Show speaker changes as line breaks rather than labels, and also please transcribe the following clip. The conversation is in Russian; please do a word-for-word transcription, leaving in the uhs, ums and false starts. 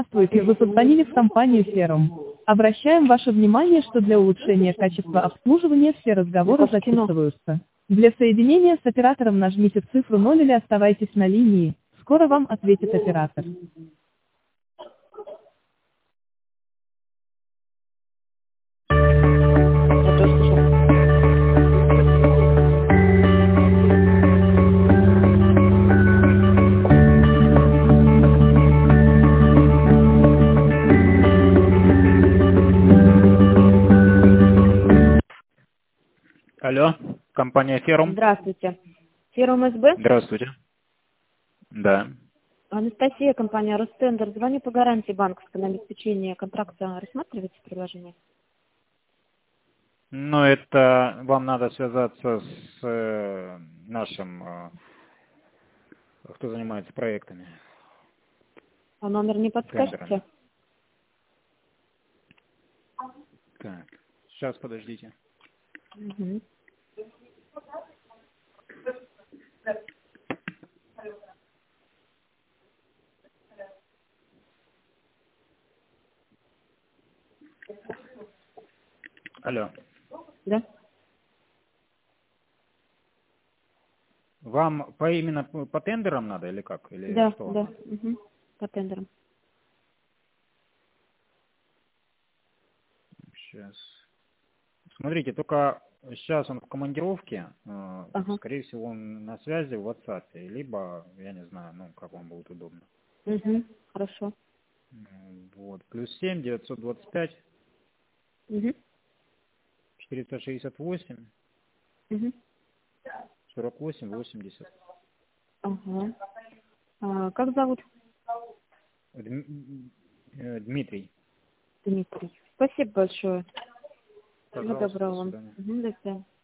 Здравствуйте, вы позвонили в компанию Ферум. Обращаем ваше внимание, что для улучшения качества обслуживания все разговоры записываются. Для соединения с оператором нажмите цифру ноль или оставайтесь на линии. Скоро вам ответит оператор.
Я тоже слышал.
Алло, компания Ферум.
Здравствуйте. Фирма СБ.
Здравствуйте. Да.
Анастасия, компания Ростендер. Звоню по гарантии банковской на обеспечение контракта. Рассматриваете предложение?
Ну, это вам надо связаться с э, нашим, э, кто занимается проектами,
А номер не подскажете?
тендерами. Так, сейчас подождите.
Угу.
Алло.
Да?
Вам по именно по тендерам надо или как? Или
Да,
что вам
да.
надо?
Угу. По тендерам.
Сейчас. Смотрите, только сейчас он в командировке, э,
Ага.
скорее всего, он на связи в WhatsApp, либо, я не знаю, ну, как вам будет удобно.
Угу. Хорошо.
М, Вот, плюс семь девятьсот двадцать пять
Угу.
четыреста шестьдесят восемь
Угу.
сорок восемь восемьдесят.
Ага. А, как зовут?
Дм- э, Дмитрий.
Дмитрий. Спасибо большое. Всего
Пожалуйста,
доброго
до
вам.
свидания.
Угу. До свидания.